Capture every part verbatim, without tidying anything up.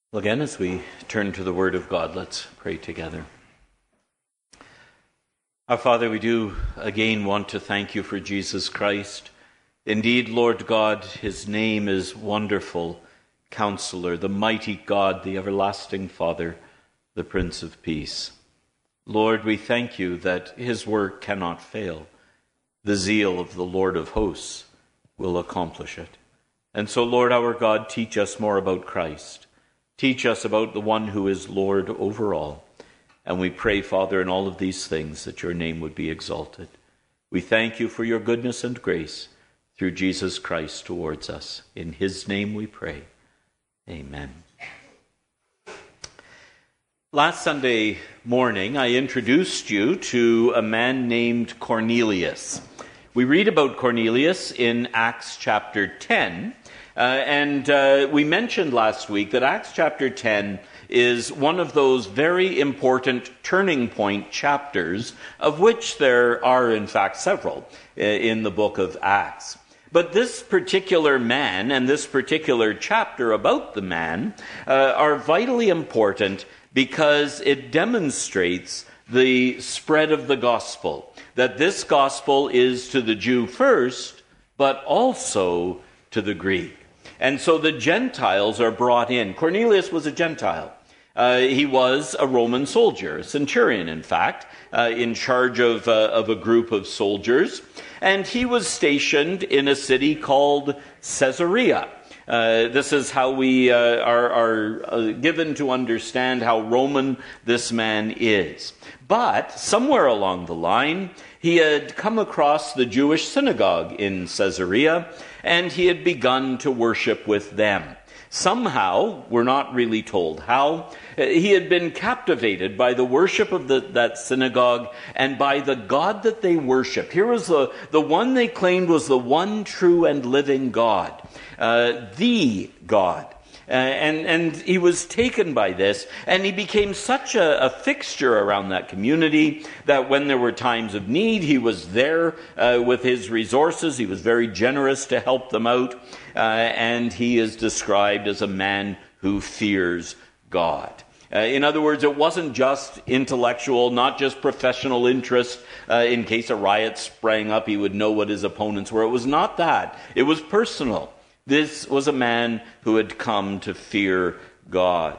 Well, again, as we turn to the Word of God, let's pray together. Our Father, we do again want to thank you for Jesus Christ. Indeed, Lord God, his name is Wonderful Counselor, the mighty God, the everlasting Father, the Prince of Peace. Lord, we thank you that his work cannot fail. The zeal of the Lord of hosts will accomplish it. And so, Lord our God, teach us more about Christ. Teach us about the one who is Lord over all. And we pray, Father, in all of these things that your name would be exalted. We thank you for your goodness and grace through Jesus Christ towards us. In his name we pray. Amen. Last Sunday morning, I introduced you to a man named Cornelius. We read about Cornelius in Acts chapter ten. Uh, and uh, we mentioned last week that Acts chapter ten is one of those very important turning point chapters, of which there are, in fact, several uh, in the book of Acts. But this particular man and this particular chapter about the man uh, are vitally important because it demonstrates the spread of the gospel, that this gospel is to the Jew first, but also to the Greek. And so the Gentiles are brought in. Cornelius was a Gentile. Uh, he was a Roman soldier, a centurion, in fact, uh, in charge of, uh, of a group of soldiers. And he was stationed in a city called Caesarea. Uh, this is how we uh, are, are uh, given to understand how Roman this man is. But somewhere along the line, he had come across the Jewish synagogue in Caesarea, and he had begun to worship with them. Somehow, we're not really told how, he had been captivated by the worship of the, that synagogue and by the God that they worship. Here was the, the one they claimed was the one true and living God, uh, the God. Uh, and, and he was taken by this, and he became such a, a fixture around that community that when there were times of need, he was there uh, with his resources. He was very generous to help them out, uh, and he is described as a man who fears God. Uh, in other words, it wasn't just intellectual, not just professional interest. Uh, in case a riot sprang up, he would know what his opponents were. It was not that. It was personal. This was a man who had come to fear God.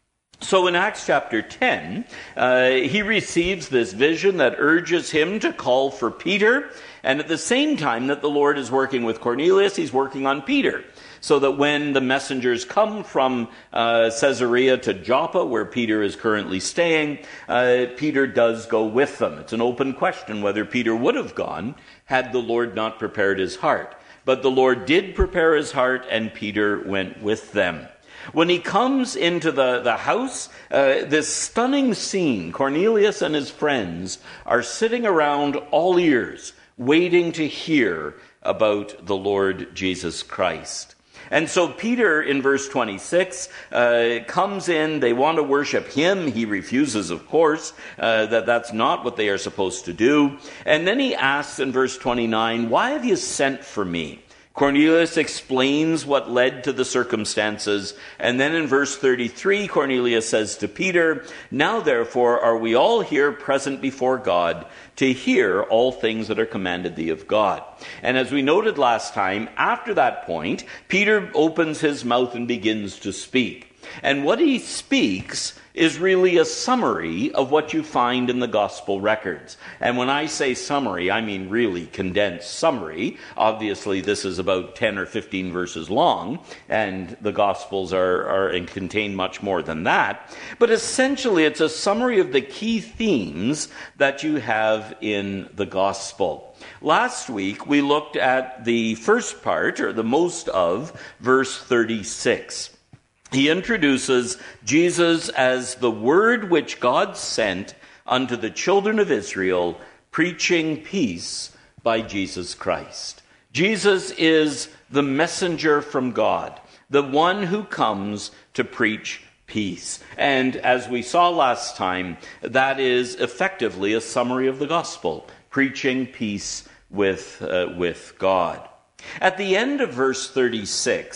So in Acts chapter ten, uh, he receives this vision that urges him to call for Peter. And at the same time that the Lord is working with Cornelius, he's working on Peter. So that when the messengers come from uh, Caesarea to Joppa, where Peter is currently staying, uh, Peter does go with them. It's an open question whether Peter would have gone had the Lord not prepared his heart. But the Lord did prepare his heart, and Peter went with them. When he comes into the, the house, uh, this stunning scene, Cornelius and his friends are sitting around all ears, waiting to hear about the Lord Jesus Christ. And so Peter, in verse twenty-six, uh, comes in. They want to worship him. He refuses, of course, uh, that that's not what they are supposed to do. And then he asks in verse twenty-nine, "Why have you sent for me?" Cornelius explains what led to the circumstances. And then in verse thirty-three, Cornelius says to Peter, "Now therefore are we all here present before God to hear all things that are commanded thee of God." And as we noted last time, after that point, Peter opens his mouth and begins to speak. And what he speaks is really a summary of what you find in the gospel records. And when I say summary, I mean really condensed summary. Obviously, this is about ten or fifteen verses long, and the gospels are, are and contain much more than that. But essentially, it's a summary of the key themes that you have in the gospel. Last week, we looked at the first part, or the most of, verse thirty-six. He introduces Jesus as the word which God sent unto the children of Israel, preaching peace by Jesus Christ. Jesus is the messenger from God, the one who comes to preach peace. And as we saw last time, that is effectively a summary of the gospel, preaching peace with, uh, with God. At the end of verse thirty-six,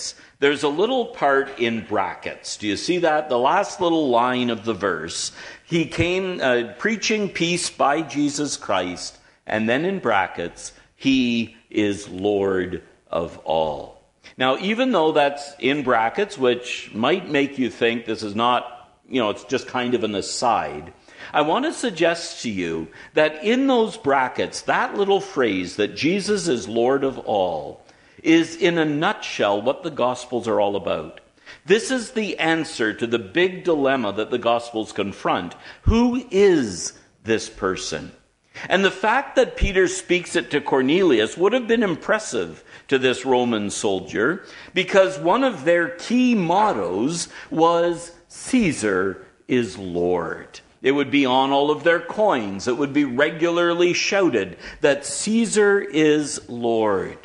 there's a little part in brackets. Do you see that? The last little line of the verse. He came uh, preaching peace by Jesus Christ, and then in brackets, he is Lord of all. Now, even though that's in brackets, which might make you think this is not, you know, it's just kind of an aside, I want to suggest to you that in those brackets, that little phrase that Jesus is Lord of all is in a nutshell what the Gospels are all about. This is the answer to the big dilemma that the Gospels confront. Who is this person? And the fact that Peter speaks it to Cornelius would have been impressive to this Roman soldier, because one of their key mottos was Caesar is Lord. It would be on all of their coins. It would be regularly shouted that Caesar is Lord.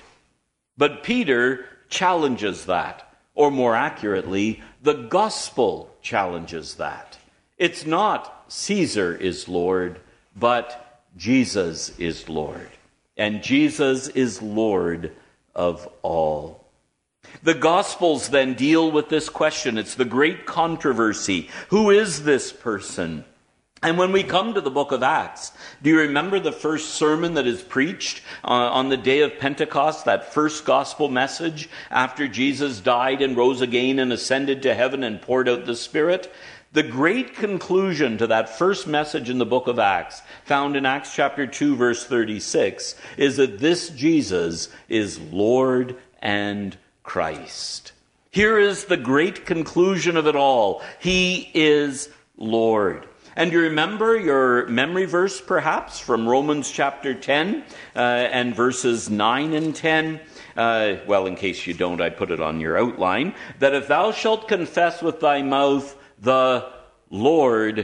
But Peter challenges that, or more accurately, the gospel challenges that. It's not Caesar is Lord, but Jesus is Lord. And Jesus is Lord of all. The Gospels then deal with this question. It's the great controversy. Who is this person? And when we come to the book of Acts, do you remember the first sermon that is preached uh, on the day of Pentecost, that first gospel message after Jesus died and rose again and ascended to heaven and poured out the Spirit? The great conclusion to that first message in the book of Acts, found in Acts chapter two, verse thirty-six, is that this Jesus is Lord and Christ. Here is the great conclusion of it all. He is Lord. And you remember your memory verse, perhaps, from Romans chapter ten uh, and verses nine and ten. Uh, well, in case you don't, I put it on your outline. That if thou shalt confess with thy mouth the Lord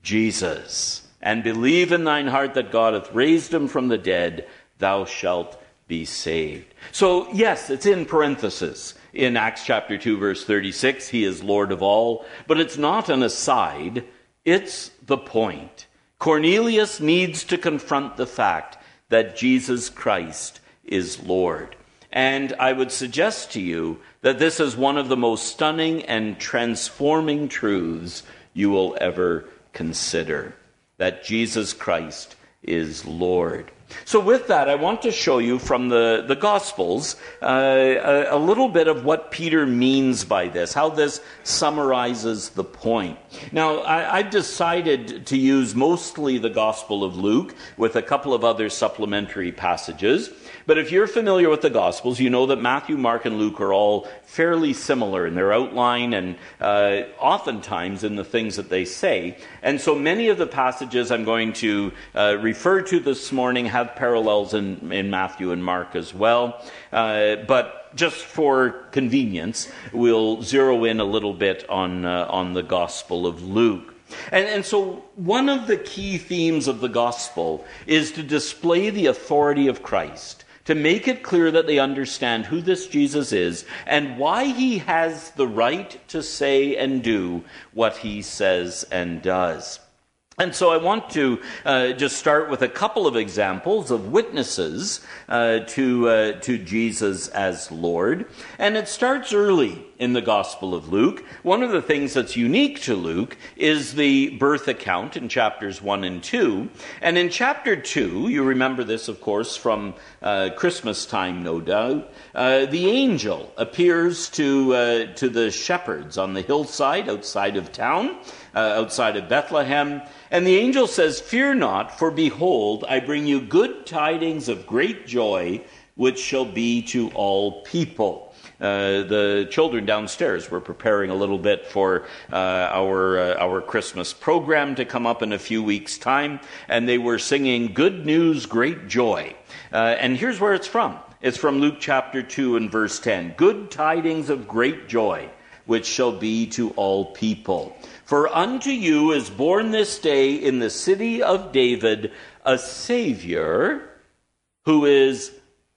Jesus, and believe in thine heart that God hath raised him from the dead, thou shalt be saved. So, yes, it's in parenthesis. In Acts chapter two, verse thirty-six, he is Lord of all. But it's not an aside. It's the point. Cornelius needs to confront the fact that Jesus Christ is Lord. And I would suggest to you that this is one of the most stunning and transforming truths you will ever consider, that Jesus Christ is Lord. So with that, I want to show you from the, the Gospels uh, a, a little bit of what Peter means by this, how this summarizes the point. Now, I, I've decided to use mostly the Gospel of Luke with a couple of other supplementary passages. But if you're familiar with the Gospels, you know that Matthew, Mark, and Luke are all fairly similar in their outline and uh, oftentimes in the things that they say. And so many of the passages I'm going to uh, refer to this morning have parallels in, in Matthew and Mark as well. Uh, but just for convenience, we'll zero in a little bit on, uh, on the Gospel of Luke. And, and so one of the key themes of the Gospel is to display the authority of Christ, to make it clear that they understand who this Jesus is and why he has the right to say and do what he says and does. And so I want to uh, just start with a couple of examples of witnesses uh, to uh, to Jesus as Lord. And it starts early in the Gospel of Luke. One of the things that's unique to Luke is the birth account in chapters one and two. And in chapter two, you remember this, of course, from uh, Christmas time, no doubt, uh, the angel appears to uh, to the shepherds on the hillside outside of town, uh, outside of Bethlehem. And the angel says, "Fear not, for behold, I bring you good tidings of great joy, which shall be to all people." Uh, the children downstairs were preparing a little bit for uh, our uh, our Christmas program to come up in a few weeks' time, and they were singing "Good News, Great Joy." Uh, and here's where it's from. It's from Luke chapter two and verse ten. "Good tidings of great joy, which shall be to all people. For unto you is born this day in the city of David a Savior, who is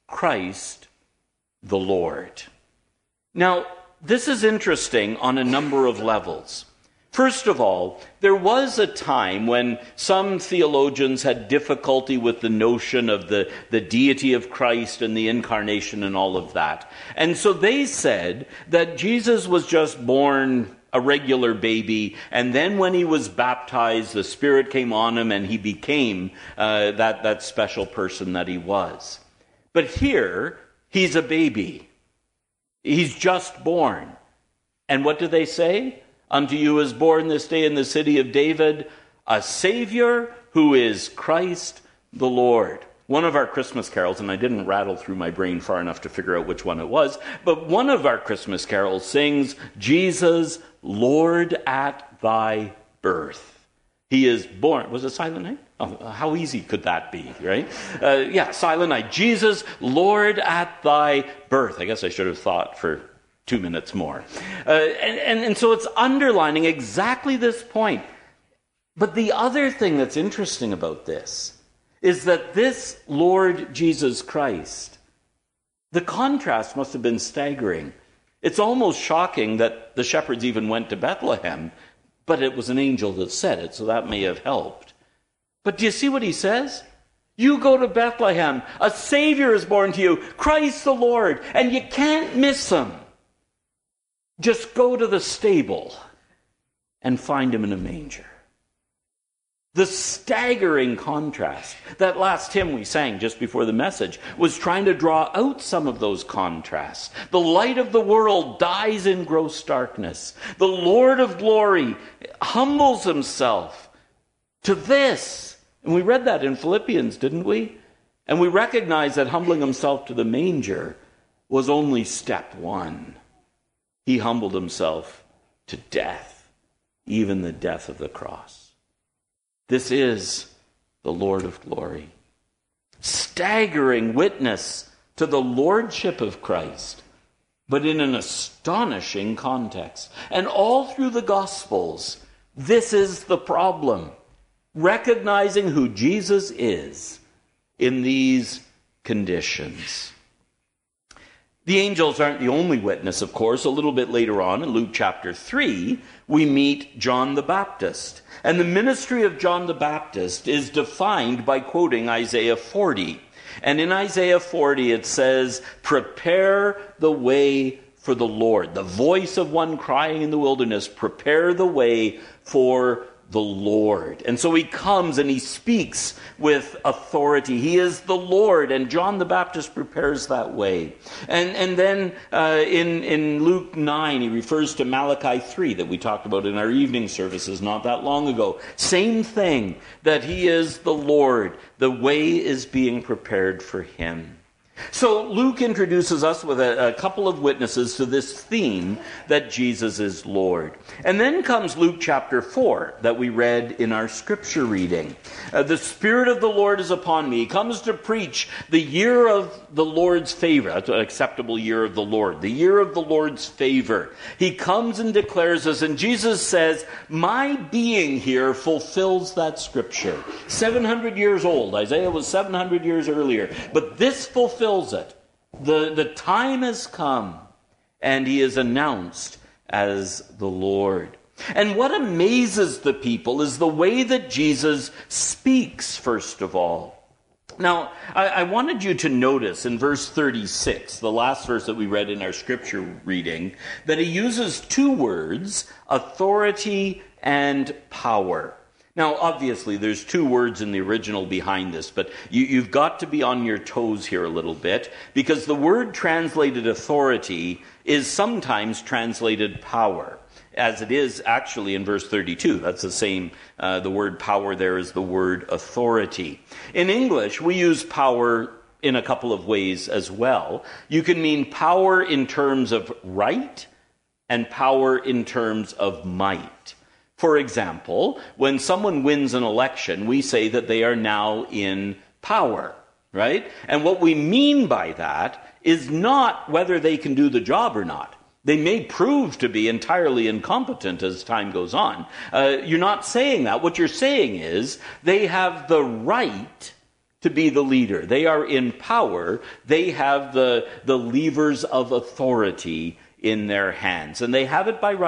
Christ the Lord." Now, this is interesting on a number of levels. First of all, there was a time when some theologians had difficulty with the notion of the, the deity of Christ and the incarnation and all of that. And so they said that Jesus was just born a regular baby, and then when he was baptized, the Spirit came on him and he became uh, that, that special person that he was. But here, he's a baby. He's just born. And what do they say? Unto you is born this day in the city of David a Savior who is Christ the Lord. One of our Christmas carols, and I didn't rattle through my brain far enough to figure out which one it was, but one of our Christmas carols sings, Jesus, Lord at thy birth. He is born. Was it Silent Night? Oh, how easy could that be, right? Uh, yeah, Silent Night. Jesus, Lord at thy birth. I guess I should have thought for two minutes more. Uh, and, and, and so it's underlining exactly this point. But the other thing that's interesting about this is that this Lord Jesus Christ, the contrast must have been staggering. It's almost shocking that the shepherds even went to Bethlehem, but it was an angel that said it, so that may have helped. But do you see what he says? You go to Bethlehem, a Savior is born to you, Christ the Lord, and you can't miss him. Just go to the stable and find him in a manger. The staggering contrast. That last hymn we sang just before the message was trying to draw out some of those contrasts. The light of the world dies in gross darkness. The Lord of glory humbles himself to this. And we read that in Philippians, didn't we? And we recognize that humbling himself to the manger was only step one. He humbled himself to death, even the death of the cross. This is the Lord of glory. Staggering witness to the lordship of Christ, but in an astonishing context. And all through the Gospels, this is the problem. Recognizing who Jesus is in these conditions. The angels aren't the only witness, of course. A little bit later on in Luke chapter three, we meet John the Baptist. And the ministry of John the Baptist is defined by quoting Isaiah forty. And in Isaiah forty it says, prepare the way for the Lord. The voice of one crying in the wilderness, prepare the way for the Lord. And so he comes and he speaks with authority. He is the Lord, and John the Baptist prepares that way. And and then uh, in, in Luke nine, he refers to Malachi three that we talked about in our evening services not that long ago. Same thing, that he is the Lord. The way is being prepared for him. So Luke introduces us with a, a couple of witnesses to this theme that Jesus is Lord. And then comes Luke chapter four that we read in our scripture reading. Uh, the Spirit of the Lord is upon me. He comes to preach the year of the Lord's favor, an acceptable year of the Lord, the year of the Lord's favor. He comes and declares this, and Jesus says, my being here fulfills that scripture. seven hundred years old. Isaiah was seven hundred years earlier. But this fulfills it. The, the time has come, and he is announced as the Lord. And what amazes the people is the way that Jesus speaks, first of all. Now, I, I wanted you to notice in verse thirty-six, the last verse that we read in our scripture reading, that he uses two words, authority and power. Now, obviously, there's two words in the original behind this, but you, you've got to be on your toes here a little bit, because the word translated authority is sometimes translated power, as it is actually in verse thirty-two. That's the same, uh, the word power there is the word authority. In English, we use power in a couple of ways as well. You can mean power in terms of right and power in terms of might. For example, when someone wins an election, we say that they are now in power, right? And what we mean by that is not whether they can do the job or not. They may prove to be entirely incompetent as time goes on. Uh, you're not saying that. What you're saying is they have the right to be the leader. They are in power. They have the, the levers of authority in their hands. And they have it by right.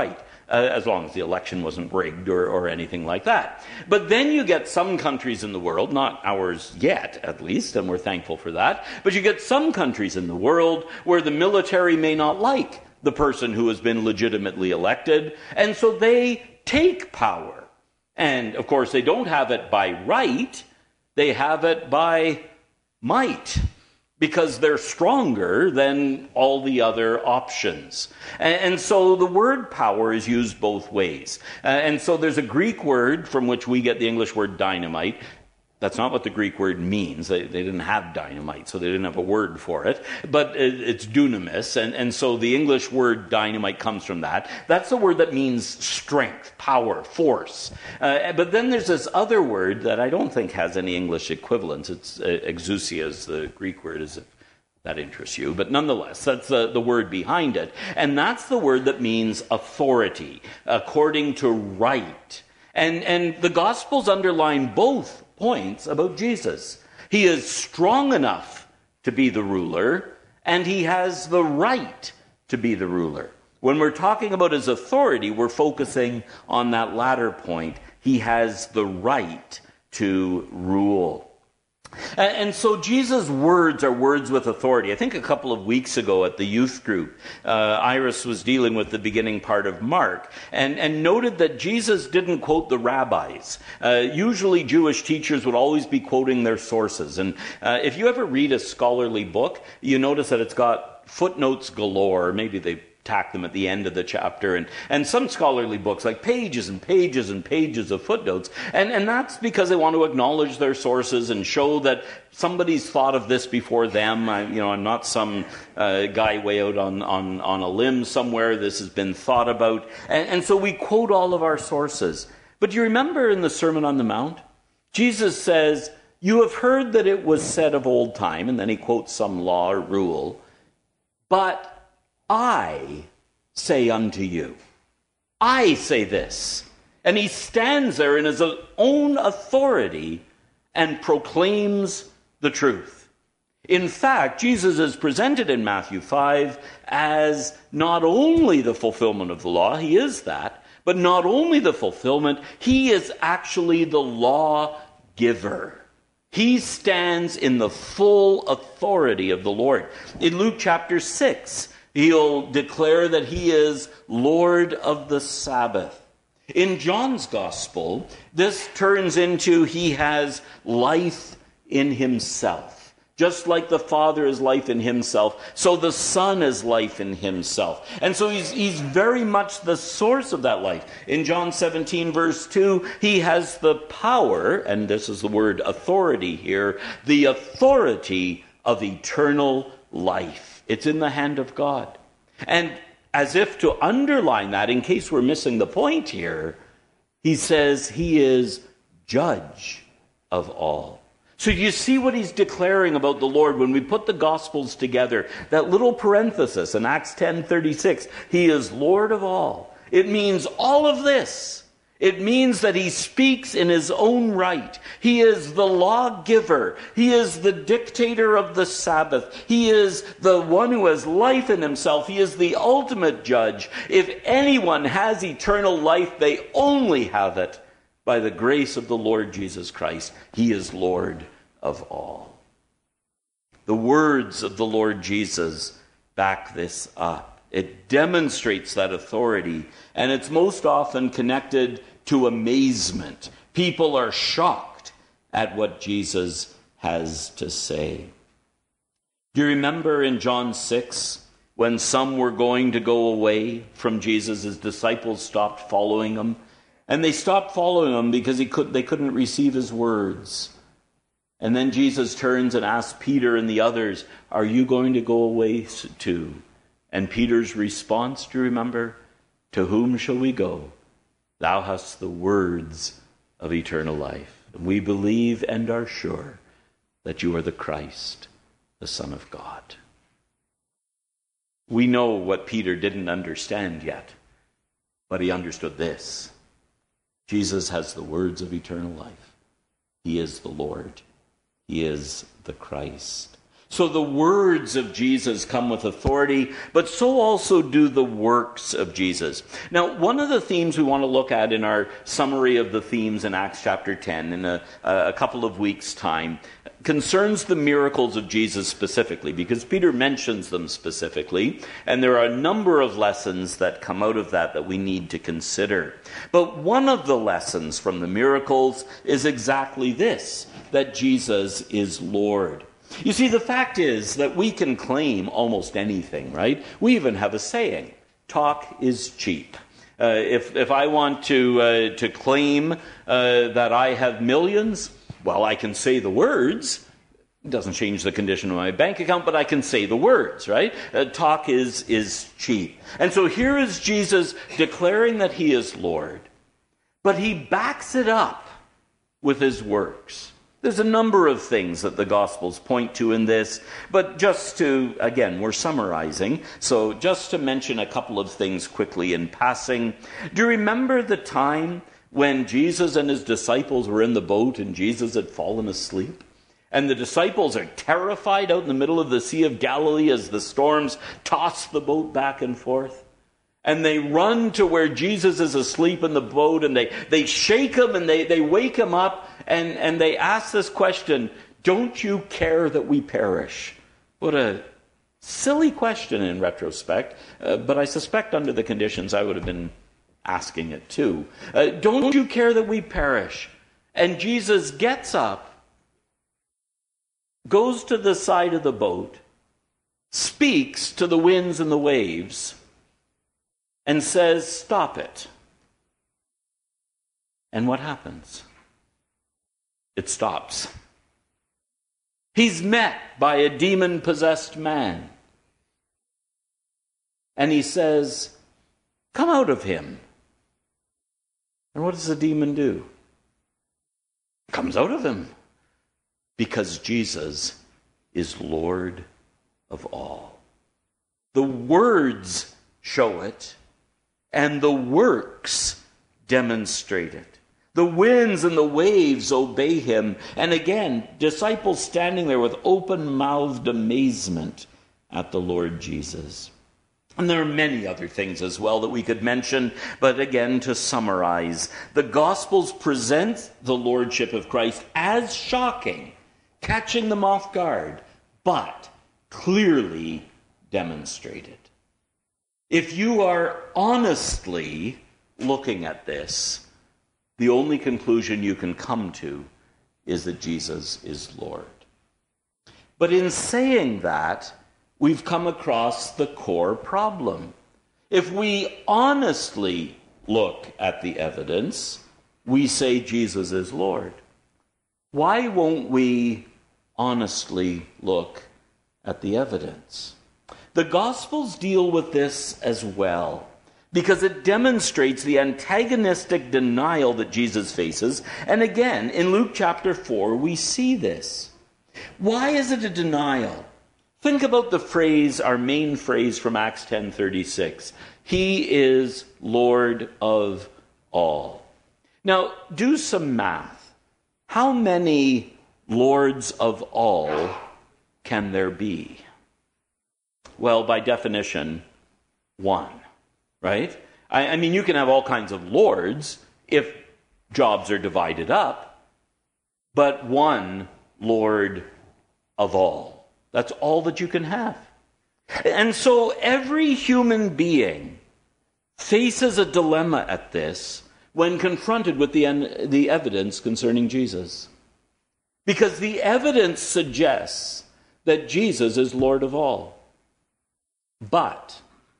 uh, as long as the election wasn't rigged or, or anything like that. But then you get some countries in the world, not ours yet at least, and we're thankful for that, but you get some countries in the world where the military may not like the person who has been legitimately elected, and so they take power. And of course, they don't have it by right, they have it by might, because they're stronger than all the other options. And, and so the word power is used both ways. Uh, and so there's a Greek word from which we get the English word dynamite. That's not what the Greek word means. They, they didn't have dynamite, so they didn't have a word for it. But it, it's dunamis, and, and so the English word dynamite comes from that. That's the word that means strength, power, force. Uh, but then there's this other word that I don't think has any English equivalent. It's uh, exousia is the Greek word, is it? That interests you. But nonetheless, that's the, the word behind it. And that's the word that means authority, according to right. And, and the Gospels underline both points about Jesus. He is strong enough to be the ruler, and he has the right to be the ruler. When we're talking about his authority, we're focusing on that latter point. He has the right to rule. And so Jesus' words are words with authority. I think a couple of weeks ago at the youth group, uh, Iris was dealing with the beginning part of Mark and, and noted that Jesus didn't quote the rabbis. Uh, usually Jewish teachers would always be quoting their sources. And uh, if you ever read a scholarly book, you notice that it's got footnotes galore. Maybe they tack them at the end of the chapter, and, and some scholarly books, like pages and pages and pages of footnotes. And, and that's because they want to acknowledge their sources and show that somebody's thought of this before them. I, you know, I'm not some uh, guy way out on, on, on a limb somewhere. This has been thought about. And, and so we quote all of our sources. But do you remember in the Sermon on the Mount, Jesus says, "You have heard that it was said of old time," and then he quotes some law or rule, "but I say unto you." I say this. And he stands there in his own authority and proclaims the truth. In fact, Jesus is presented in Matthew five as not only the fulfillment of the law, he is that, but not only the fulfillment, he is actually the law giver. He stands in the full authority of the Lord. In Luke chapter six, he'll declare that he is Lord of the Sabbath. In John's Gospel, this turns into he has life in himself. Just like the Father is life in himself, so the Son is life in himself. And so he's, he's very much the source of that life. In John seventeen, verse two, he has the power, and this is the word authority here, the authority of eternal life. It's in the hand of God. And as if to underline that, in case we're missing the point here, he says he is judge of all. So you see what he's declaring about the Lord when we put the Gospels together. That little parenthesis in Acts ten thirty-six, he is Lord of all. It means all of this. It means that he speaks in his own right. He is the lawgiver. He is the dictator of the Sabbath. He is the one who has life in himself. He is the ultimate judge. If anyone has eternal life, they only have it by the grace of the Lord Jesus Christ. He is Lord of all. The words of the Lord Jesus back this up. It demonstrates that authority, and it's most often connected to amazement. People are shocked at what Jesus has to say. Do you remember in John six, when some were going to go away from Jesus, his disciples stopped following him? And they stopped following him because he could, they couldn't receive his words. And then Jesus turns and asks Peter and the others, "Are you going to go away too?" And Peter's response, do you remember? "To whom shall we go? Thou hast the words of eternal life. And we believe and are sure that you are the Christ, the Son of God." We know what Peter didn't understand yet, but he understood this. Jesus has the words of eternal life. He is the Lord. He is the Christ. So the words of Jesus come with authority, but so also do the works of Jesus. Now, one of the themes we want to look at in our summary of the themes in Acts chapter ten in a, a couple of weeks' time concerns the miracles of Jesus specifically, because Peter mentions them specifically, and there are a number of lessons that come out of that that we need to consider. But one of the lessons from the miracles is exactly this, that Jesus is Lord. You see, the fact is that we can claim almost anything, right? We even have a saying, talk is cheap. Uh, if if I want to uh, to claim uh, that I have millions, well, I can say the words. It doesn't change the condition of my bank account, but I can say the words, right? Uh, talk is is cheap. And so here is Jesus declaring that he is Lord, but he backs it up with his works. There's a number of things that the Gospels point to in this, but just to, again, we're summarizing, so just to mention a couple of things quickly in passing. Do you remember the time when Jesus and his disciples were in the boat and Jesus had fallen asleep? And the disciples are terrified out in the middle of the Sea of Galilee as the storms toss the boat back and forth. And they run to where Jesus is asleep in the boat, and they, they shake him and they, they wake him up, and, and they ask this question, don't you care that we perish? What a silly question in retrospect, uh, but I suspect under the conditions I would have been asking it too. Uh, don't you care that we perish? And Jesus gets up, goes to the side of the boat, speaks to the winds and the waves, and says, stop it. And what happens? It stops. He's met by a demon-possessed man. And he says, come out of him. And what does the demon do? Comes out of him. Because Jesus is Lord of all. The words show it, and the works demonstrate it. The winds and the waves obey him. And again, disciples standing there with open-mouthed amazement at the Lord Jesus. And there are many other things as well that we could mention, but again, to summarize, the Gospels present the Lordship of Christ as shocking, catching them off guard, but clearly demonstrated. If you are honestly looking at this, the only conclusion you can come to is that Jesus is Lord. But in saying that, we've come across the core problem. If we honestly look at the evidence, we say Jesus is Lord. Why won't we honestly look at the evidence? The Gospels deal with this as well, because it demonstrates the antagonistic denial that Jesus faces. And again, in Luke chapter four, we see this. Why is it a denial? Think about the phrase, our main phrase from Acts ten thirty-six. He is Lord of all. Now, do some math. How many lords of all can there be? Well, by definition, one, right? I, I mean, you can have all kinds of lords if jobs are divided up, but one Lord of all. That's all that you can have. And so every human being faces a dilemma at this when confronted with the, the evidence concerning Jesus. Because the evidence suggests that Jesus is Lord of all. But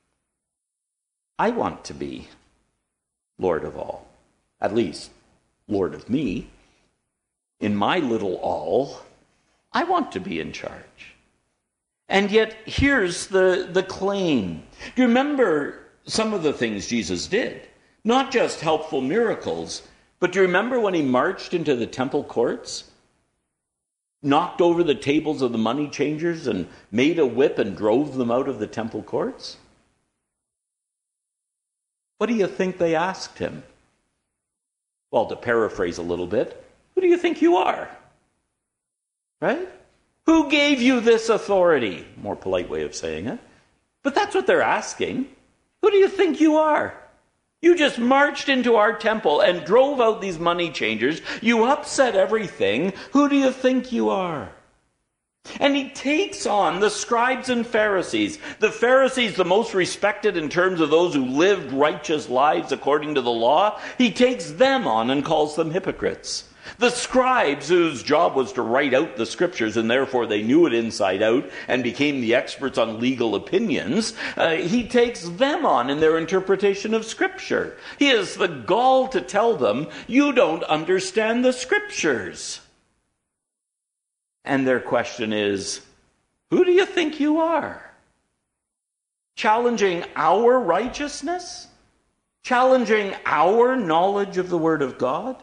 I want to be Lord of all. At least, Lord of me. In my little all, I want to be in charge. And yet, here's the, the claim. Do you remember some of the things Jesus did? Not just helpful miracles, but do you remember when he marched into the temple courts? Knocked over the tables of the money changers and made a whip and drove them out of the temple courts? What do you think they asked him? Well, to paraphrase a little bit, who do you think you are? Right? Who gave you this authority? More polite way of saying it. But that's what they're asking. Who do you think you are? You just marched into our temple and drove out these money changers. You upset everything. Who do you think you are? And he takes on the scribes and Pharisees. The Pharisees, the most respected in terms of those who lived righteous lives according to the law, he takes them on and calls them hypocrites. The scribes, whose job was to write out the scriptures, and therefore they knew it inside out and became the experts on legal opinions, uh, he takes them on in their interpretation of scripture. He has the gall to tell them, you don't understand the scriptures. And their question is, who do you think you are? Challenging our righteousness? Challenging our knowledge of the Word of God?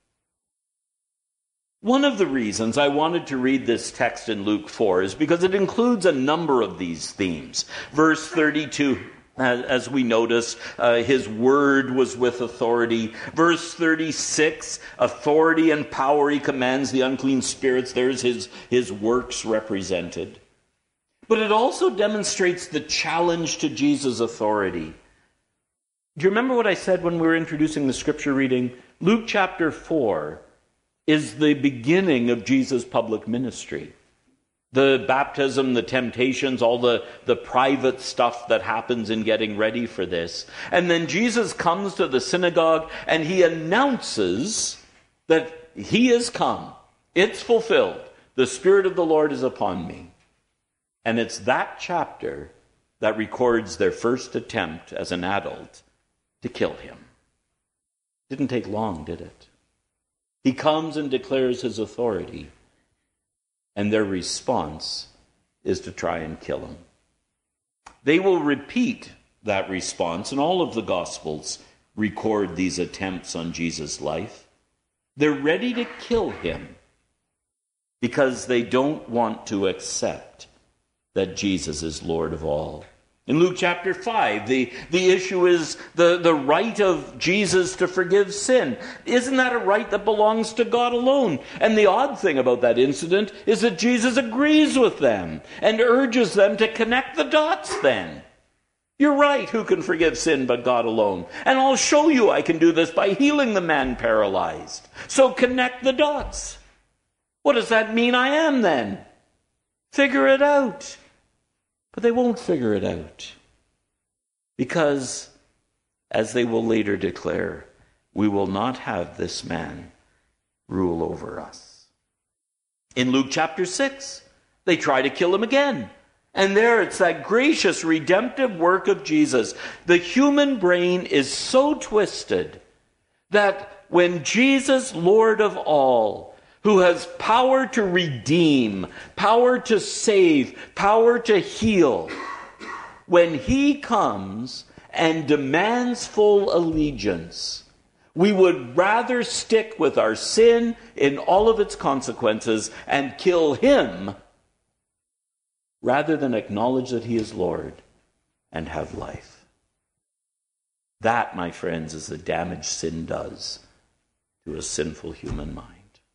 One of the reasons I wanted to read this text in Luke four is because it includes a number of these themes. Verse thirty-two, as we notice, uh, his word was with authority. Verse thirty-six, authority and power he commands the unclean spirits. There's his, his works represented. But it also demonstrates the challenge to Jesus' authority. Do you remember what I said when we were introducing the scripture reading? Luke chapter four is the beginning of Jesus' public ministry. The baptism, the temptations, all the, the private stuff that happens in getting ready for this. And then Jesus comes to the synagogue and he announces that he is come. It's fulfilled. The Spirit of the Lord is upon me. And it's that chapter that records their first attempt as an adult to kill him. Didn't take long, did it? He comes and declares his authority, and their response is to try and kill him. They will repeat that response, and all of the Gospels record these attempts on Jesus' life. They're ready to kill him because they don't want to accept that Jesus is Lord of all. In Luke chapter five, the, the issue is the, the right of Jesus to forgive sin. Isn't that a right that belongs to God alone? And the odd thing about that incident is that Jesus agrees with them and urges them to connect the dots then. You're right, who can forgive sin but God alone? And I'll show you I can do this by healing the man paralyzed. So connect the dots. What does that mean I am then? Figure it out. But they won't figure it out. Because, as they will later declare, we will not have this man rule over us. In Luke chapter six, they try to kill him again. And there it's that gracious, redemptive work of Jesus. The human brain is so twisted that when Jesus, Lord of all, who has power to redeem, power to save, power to heal, when he comes and demands full allegiance, we would rather stick with our sin in all of its consequences and kill him rather than acknowledge that he is Lord and have life. That, my friends, is the damage sin does to a sinful human mind.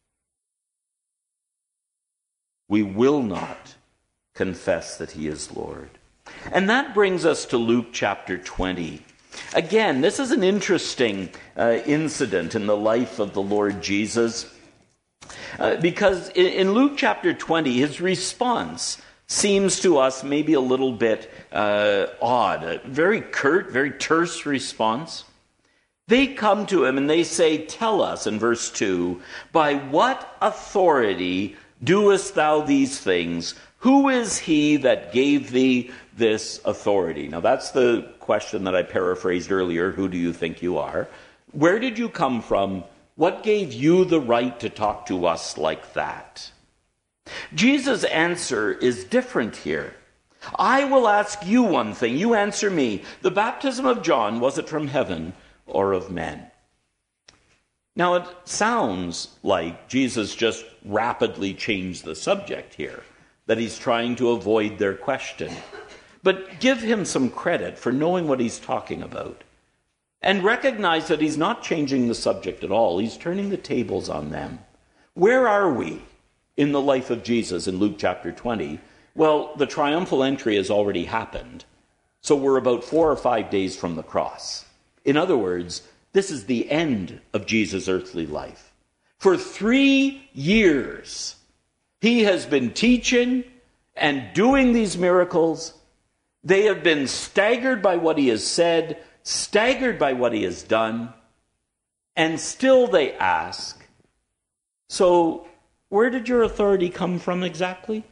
We will not confess that he is Lord. And that brings us to Luke chapter twenty. Again, this is an interesting uh, incident in the life of the Lord Jesus. Uh, because in, in Luke chapter twenty, his response seems to us maybe a little bit uh, odd. A very curt, very terse response. They come to him and they say, tell us, in verse two, by what authority doest thou these things? Who is he that gave thee this authority? Now that's the question that I paraphrased earlier. Who do you think you are? Where did you come from? What gave you the right to talk to us like that? Jesus' answer is different here. I will ask you one thing. You answer me. The baptism of John, was it from heaven or of men? Now, it sounds like Jesus just rapidly changed the subject here, that he's trying to avoid their question. But give him some credit for knowing what he's talking about. And recognize that he's not changing the subject at all. He's turning the tables on them. Where are we in the life of Jesus in Luke chapter twenty? Well, the triumphal entry has already happened. So we're about four or five days from the cross. In other words, this is the end of Jesus' earthly life. For three years, he has been teaching and doing these miracles. They have been staggered by what he has said, staggered by what he has done, and still they ask, so where did your authority come from exactly?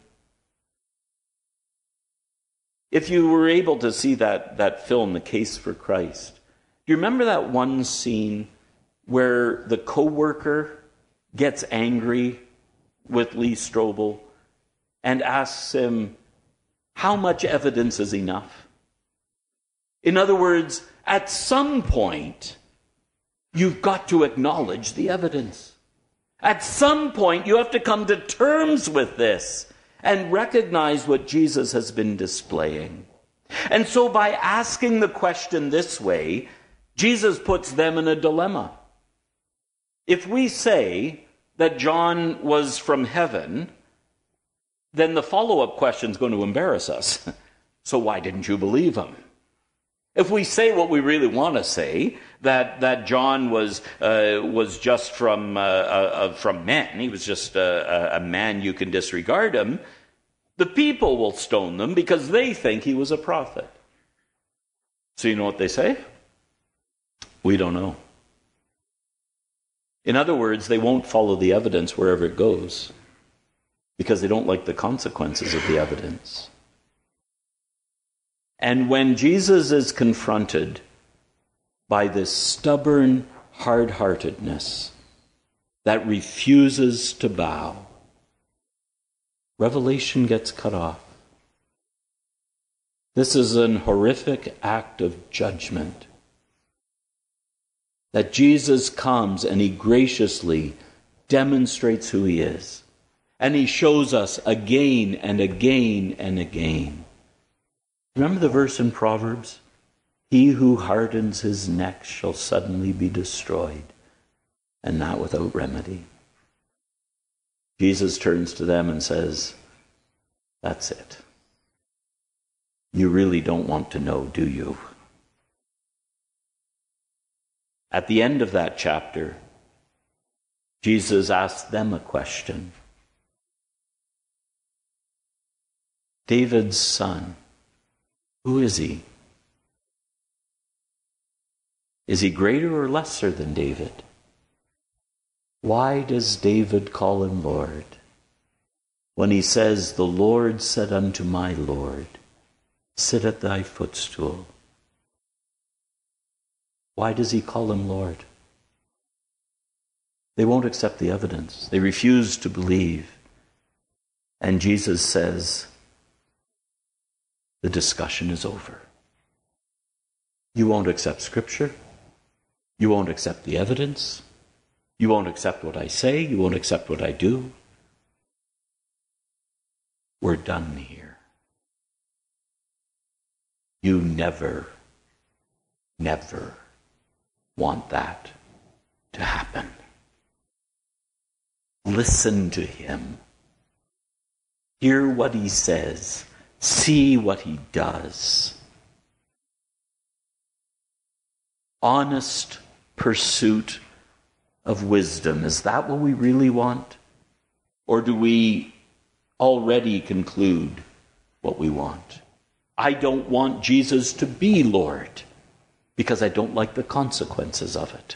If you were able to see that, that film, The Case for Christ, do you remember that one scene where the co-worker gets angry with Lee Strobel and asks him, how much evidence is enough? In other words, at some point, you've got to acknowledge the evidence. At some point, you have to come to terms with this and recognize what Jesus has been displaying. And so by asking the question this way, Jesus puts them in a dilemma. If we say that John was from heaven, then the follow-up question is going to embarrass us. So why didn't you believe him? If we say what we really want to say, that that John was uh, was just from uh, uh, from men, he was just a, a man, you can disregard him, the people will stone them because they think he was a prophet. So you know what they say? We don't know. In other words, they won't follow the evidence wherever it goes because they don't like the consequences of the evidence. And when Jesus is confronted by this stubborn hard-heartedness that refuses to bow, revelation gets cut off. This is an horrific act of judgment. That Jesus comes and he graciously demonstrates who he is. And he shows us again and again and again. Remember the verse in Proverbs? He who hardens his neck shall suddenly be destroyed, and not without remedy. Jesus turns to them and says, that's it. You really don't want to know, do you? At the end of that chapter, Jesus asked them a question. David's son, who is he? Is he greater or lesser than David? Why does David call him Lord when he says, the Lord said unto my Lord, sit at thy footstool? Why does he call him Lord? They won't accept the evidence. They refuse to believe. And Jesus says, the discussion is over. You won't accept Scripture. You won't accept the evidence. You won't accept what I say. You won't accept what I do. We're done here. You never, never want that to happen. Listen to him. Hear what he says. See what he does. Honest pursuit of wisdom. Is that what we really want? Or do we already conclude what we want? I don't want Jesus to be Lord because I don't like the consequences of it.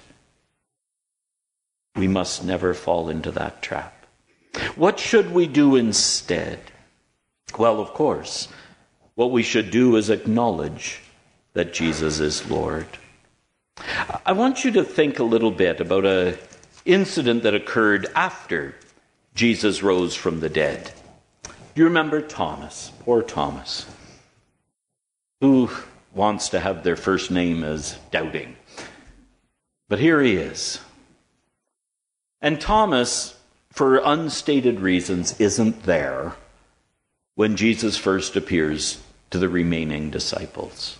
We must never fall into that trap. What should we do instead? Well, of course, what we should do is acknowledge that Jesus is Lord. I want you to think a little bit about an incident that occurred after Jesus rose from the dead. Do you remember Thomas? Poor Thomas. Who wants to have their first name as doubting? But here he is. And Thomas, for unstated reasons, isn't there when Jesus first appears to the remaining disciples.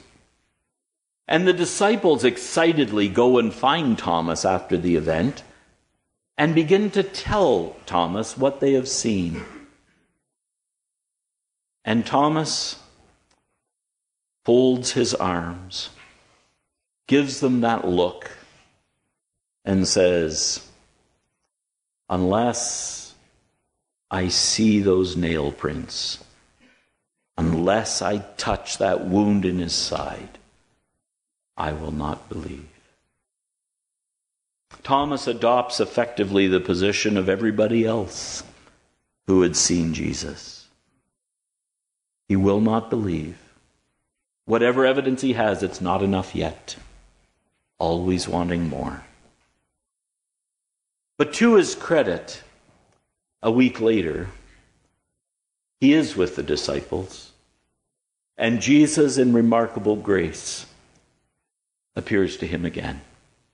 And the disciples excitedly go and find Thomas after the event and begin to tell Thomas what they have seen. And Thomas folds his arms, gives them that look, and says, unless I see those nail prints, unless I touch that wound in his side, I will not believe. Thomas adopts effectively the position of everybody else who had seen Jesus. He will not believe. Whatever evidence he has, it's not enough yet. Always wanting more. But to his credit, a week later, he is with the disciples, and Jesus, in remarkable grace, appears to him again.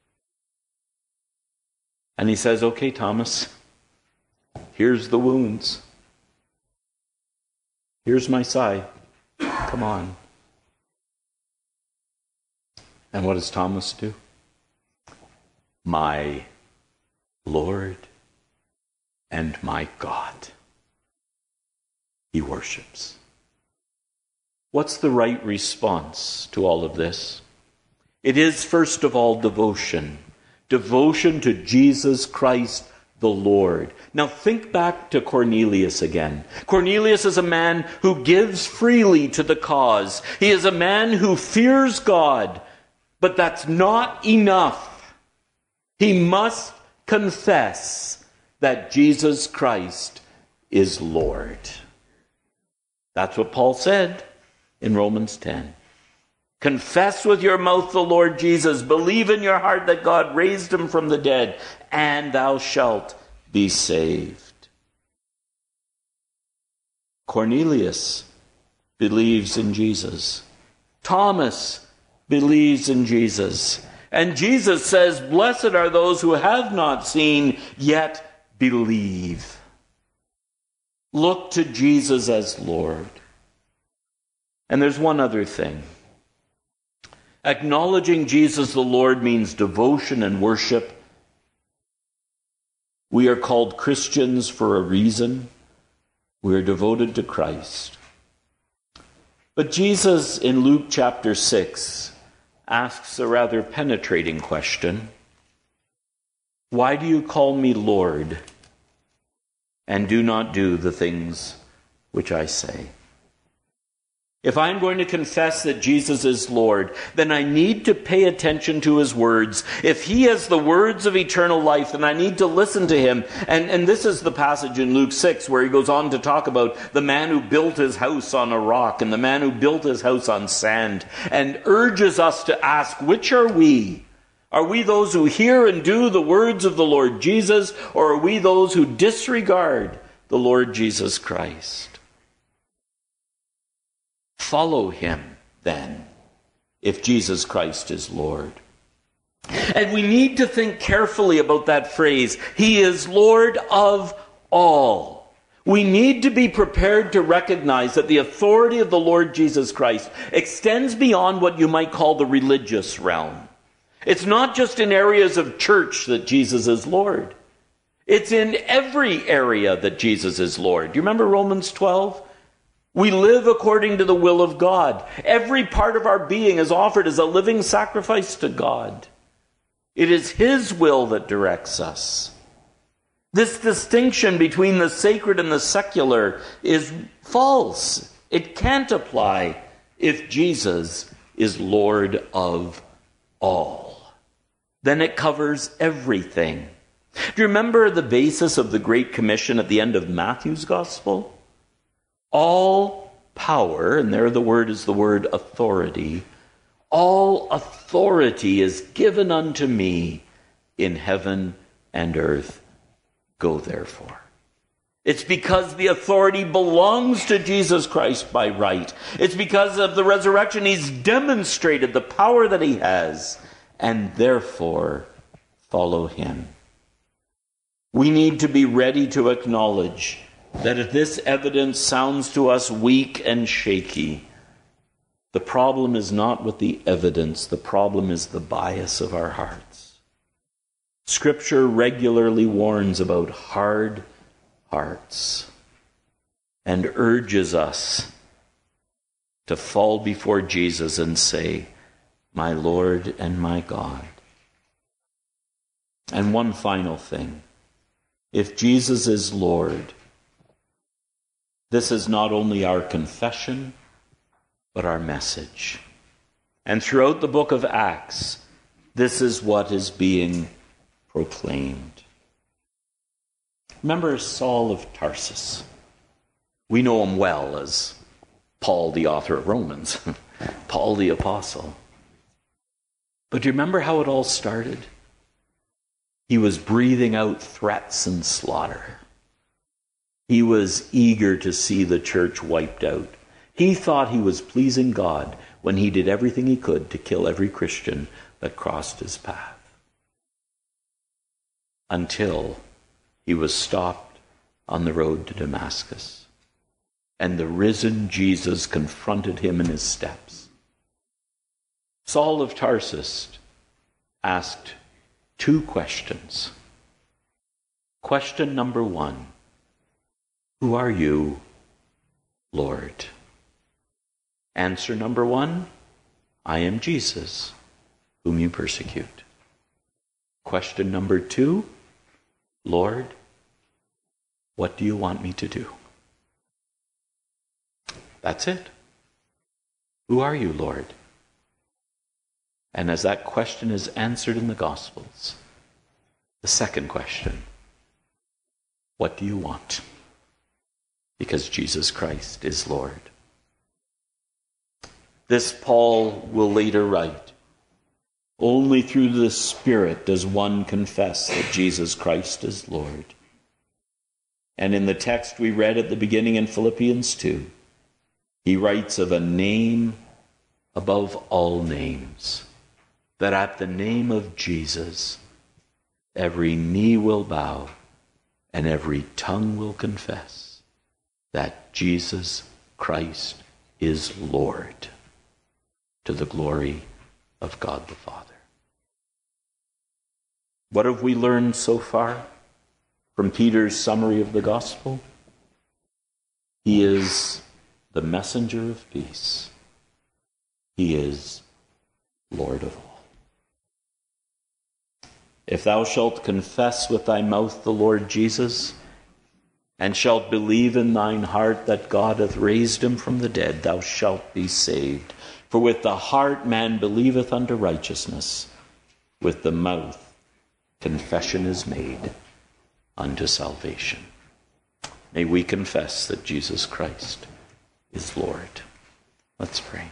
And he says, okay, Thomas, here's the wounds. Here's my side. Come on. And what does Thomas do? My Lord and my God. He worships. What's the right response to all of this? It is, first of all, devotion. Devotion to Jesus Christ the Lord. Now think back to Cornelius again. Cornelius is a man who gives freely to the cause. He is a man who fears God, but that's not enough. He must confess that Jesus Christ is Lord. That's what Paul said in Romans ten. Confess with your mouth the Lord Jesus. Believe in your heart that God raised him from the dead, and thou shalt be saved. Cornelius believes in Jesus. Thomas believes in Jesus. And Jesus says, blessed are those who have not seen, yet believe. Look to Jesus as Lord. And there's one other thing. Acknowledging Jesus the Lord means devotion and worship. We are called Christians for a reason. We are devoted to Christ. But Jesus in Luke chapter six asks a rather penetrating question. Why do you call me Lord and do not do the things which I say? If I'm going to confess that Jesus is Lord, then I need to pay attention to his words. If he has the words of eternal life, then I need to listen to him. And, and this is the passage in Luke six where he goes on to talk about the man who built his house on a rock and the man who built his house on sand, and urges us to ask, which are we? Are we those who hear and do the words of the Lord Jesus, or are we those who disregard the Lord Jesus Christ? Follow him, then, if Jesus Christ is Lord. And we need to think carefully about that phrase, he is Lord of all. We need to be prepared to recognize that the authority of the Lord Jesus Christ extends beyond what you might call the religious realm. It's not just in areas of church that Jesus is Lord. It's in every area that Jesus is Lord. Do you remember Romans twelve? We live according to the will of God. Every part of our being is offered as a living sacrifice to God. It is his will that directs us. This distinction between the sacred and the secular is false. It can't apply if Jesus is Lord of all. Then it covers everything. Do you remember the basis of the Great Commission at the end of Matthew's Gospel? All power, and there the word is the word authority, all authority is given unto me in heaven and earth. Go therefore. It's because the authority belongs to Jesus Christ by right. It's because of the resurrection he's demonstrated the power that he has, and therefore follow him. We need to be ready to acknowledge that if this evidence sounds to us weak and shaky, the problem is not with the evidence, the problem is the bias of our hearts. Scripture regularly warns about hard hearts and urges us to fall before Jesus and say, "My Lord and my God." And one final thing. If Jesus is Lord, this is not only our confession, but our message. And throughout the book of Acts, this is what is being proclaimed. Remember Saul of Tarsus? We know him well as Paul, the author of Romans, Paul the apostle. But do you remember how it all started? He was breathing out threats and slaughter. He was eager to see the church wiped out. He thought he was pleasing God when he did everything he could to kill every Christian that crossed his path. Until he was stopped on the road to Damascus, and the risen Jesus confronted him in his steps. Saul of Tarsus asked two questions. Question number one, who are you, Lord? Answer number one, I am Jesus, whom you persecute. Question number two, Lord, what do you want me to do? That's it. Who are you, Lord? And as that question is answered in the Gospels, the second question, what do you want? Because Jesus Christ is Lord. This Paul will later write, only through the Spirit does one confess that Jesus Christ is Lord. And in the text we read at the beginning in Philippians two, he writes of a name above all names, that at the name of Jesus, every knee will bow and every tongue will confess that Jesus Christ is Lord, to the glory of God the Father. What have we learned so far from Peter's summary of the gospel? He is the messenger of peace. He is Lord of all. If thou shalt confess with thy mouth the Lord Jesus, and shalt believe in thine heart that God hath raised him from the dead, thou shalt be saved. For with the heart man believeth unto righteousness, with the mouth confession is made unto salvation. May we confess that Jesus Christ is Lord. Let's pray.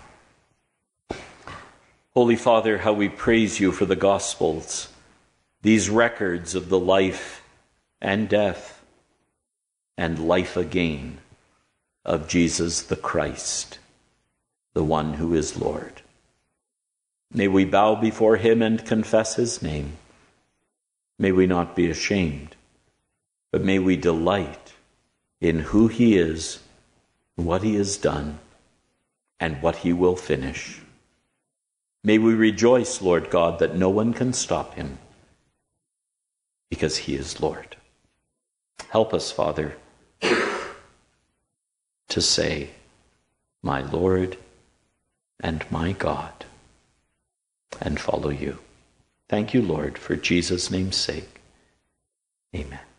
Holy Father, how we praise you for the Gospels, these records of the life and death and life again of Jesus the Christ, the one who is Lord. May we bow before him and confess his name. May we not be ashamed, but may we delight in who he is, what he has done, and what he will finish. May we rejoice, Lord God, that no one can stop him, because he is Lord. Help us, Father, to say, my Lord and my God, and follow you. Thank you, Lord, for Jesus' name's sake. Amen.